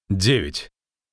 9.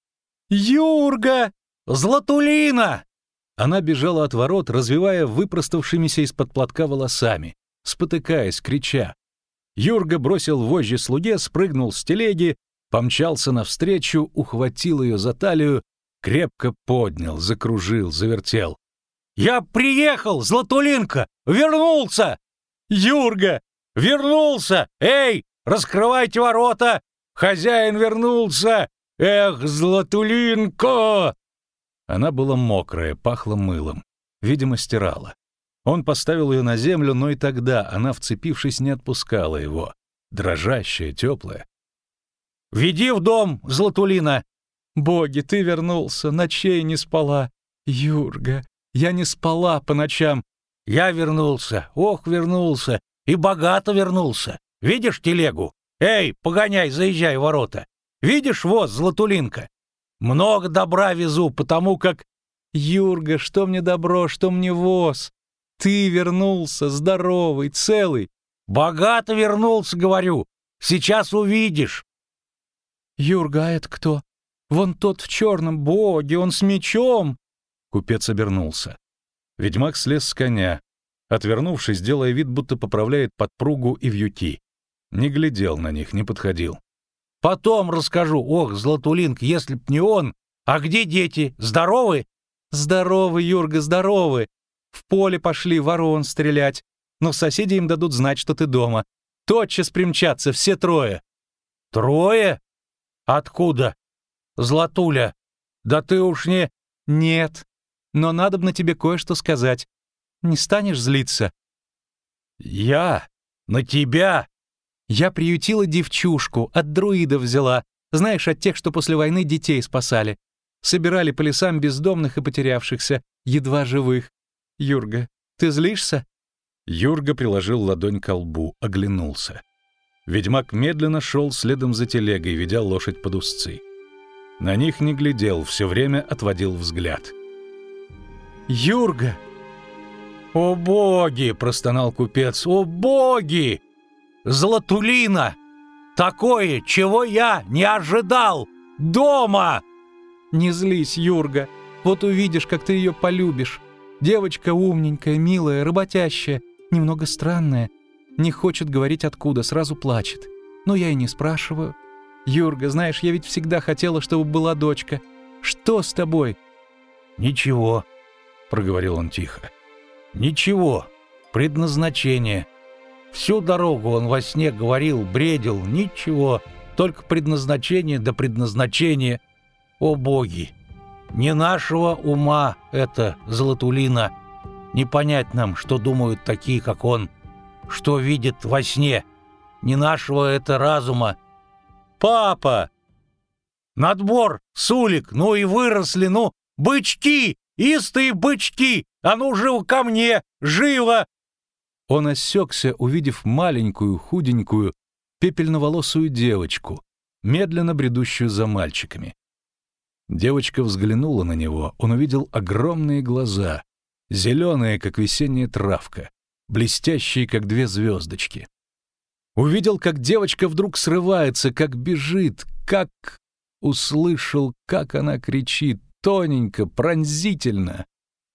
«Юрга! Златулина!» Она бежала от ворот, развивая выпроставшимися из-под платка волосами, спотыкаясь, крича. Юрга бросил вожжи слуге, спрыгнул с телеги, помчался навстречу, ухватил ее за талию, крепко поднял, закружил, завертел. «Я приехал, Златулинка! Вернулся! Юрга! Вернулся! Эй, раскрывайте ворота! Хозяин вернулся! Эх, Златулинка!» Она была мокрая, пахла мылом. Видимо, стирала. Он поставил ее на землю, но и тогда она, вцепившись, не отпускала его. Дрожащая, теплая. «Веди в дом, Златулина!» «Боги, ты вернулся, ночей не спала. Юрга, я не спала по ночам». «Я вернулся, ох, вернулся, и богато вернулся. Видишь телегу? Эй, погоняй, заезжай в ворота. Видишь воз, Златулинка? Много добра везу, потому как...» «Юрга, что мне добро, что мне воз? Ты вернулся, здоровый, целый». «Богато вернулся, говорю. Сейчас увидишь». «Юрга, а это кто? Вон тот в черном, боги, он с мечом!» Купец обернулся. Ведьмак слез с коня, отвернувшись, делая вид, будто поправляет подпругу и вьюки. Не глядел на них, не подходил. «Потом расскажу. Ох, Златулинка, если б не он. А где дети? Здоровы?» «Здоровы, Юрга, здоровы. В поле пошли ворон стрелять. Но соседи им дадут знать, что ты дома. Тотчас примчатся все трое». «Трое? Откуда? Златуля, да ты уж не...» «Нет, но надобно тебе кое-что сказать. Не станешь злиться?» «Я? На тебя?» «Я приютила девчушку, от друидов взяла. Знаешь, от тех, что после войны детей спасали. Собирали по лесам бездомных и потерявшихся, едва живых. Юрга, ты злишься?» Юрга приложил ладонь ко лбу, оглянулся. Ведьмак медленно шел следом за телегой, ведя лошадь под узцы. На них не глядел, все время отводил взгляд. «Юрга!» «О боги!» — простонал купец. «О боги! Златулина! Такое, чего я не ожидал! Дома!» «Не злись, Юрга. Вот увидишь, как ты ее полюбишь. Девочка умненькая, милая, работящая, немного странная. Не хочет говорить откуда, сразу плачет. Но я и не спрашиваю. Юрга, знаешь, я ведь всегда хотела, чтобы была дочка. Что с тобой?» «Ничего», — проговорил он тихо. «Ничего. Предназначение. Всю дорогу он во сне говорил, бредил. Ничего. Только предназначение да предназначение. О боги! Не нашего ума это, Златулина. Не понять нам, что думают такие, как он, что видят во сне. Не нашего это разума. Папа! Надбор, сулик, ну и выросли, ну, бычки, истые бычки, а ну живо ко мне, живо!» Он осекся, увидев маленькую, худенькую, пепельноволосую девочку, медленно бредущую за мальчиками. Девочка взглянула на него, он увидел огромные глаза, зеленые, как весенняя травка, блестящие, как две звездочки. Увидел, как девочка вдруг срывается, как бежит, как... Услышал, как она кричит, тоненько, пронзительно.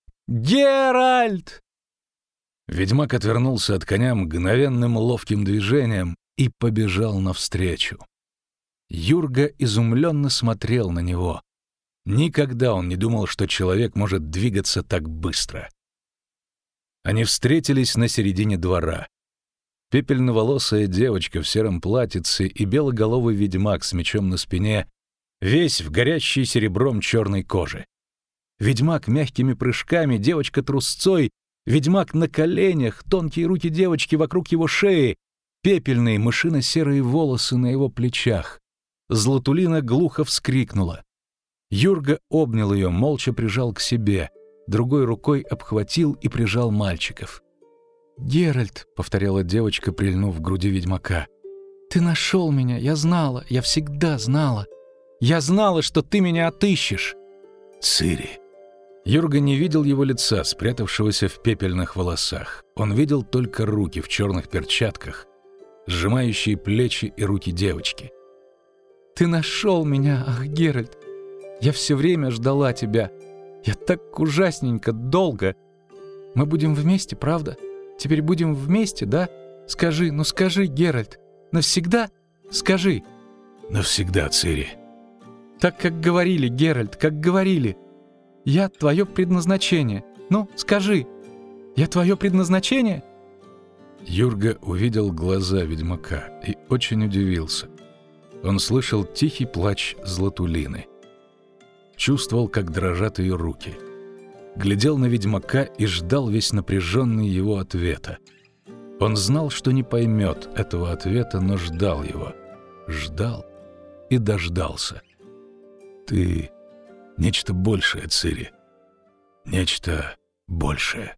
«Геральт!» Ведьмак отвернулся от коня мгновенным ловким движением и побежал навстречу. Юрга изумленно смотрел на него. Никогда он не думал, что человек может двигаться так быстро. Они встретились на середине двора. Пепельноволосая девочка в сером платьице и белоголовый ведьмак с мечом на спине, весь в горящей серебром черной кожи. Ведьмак мягкими прыжками, девочка трусцой, ведьмак на коленях, тонкие руки девочки вокруг его шеи, пепельные мышино-серые волосы на его плечах. Златулина глухо вскрикнула. Юрга обнял ее, молча прижал к себе, другой рукой обхватил и прижал мальчиков. «Геральт», — повторяла девочка, прильнув к груди ведьмака, — «ты нашел меня, я знала, я всегда знала. Я знала, что ты меня отыщешь». «Цири». Юрга не видел его лица, спрятавшегося в пепельных волосах. Он видел только руки в черных перчатках, сжимающие плечи и руки девочки. Ты нашел меня, ах, Геральт! Я все время ждала тебя. Я так ужасненько долго. Мы будем вместе, правда? Теперь будем вместе, да? Скажи, ну скажи, Геральт, навсегда? Скажи. Навсегда, Цири. Так, как говорили, Геральт, как говорили. Я твое предназначение. Ну, скажи. Я твое предназначение? Юрга увидел глаза ведьмака и очень удивился. Он слышал тихий плач Златулины. Чувствовал, как дрожат ее руки. Глядел на ведьмака и ждал весь напряженный его ответа. Он знал, что не поймет этого ответа, но ждал его. Ждал и дождался. Ты нечто большее, Цири. Нечто большее.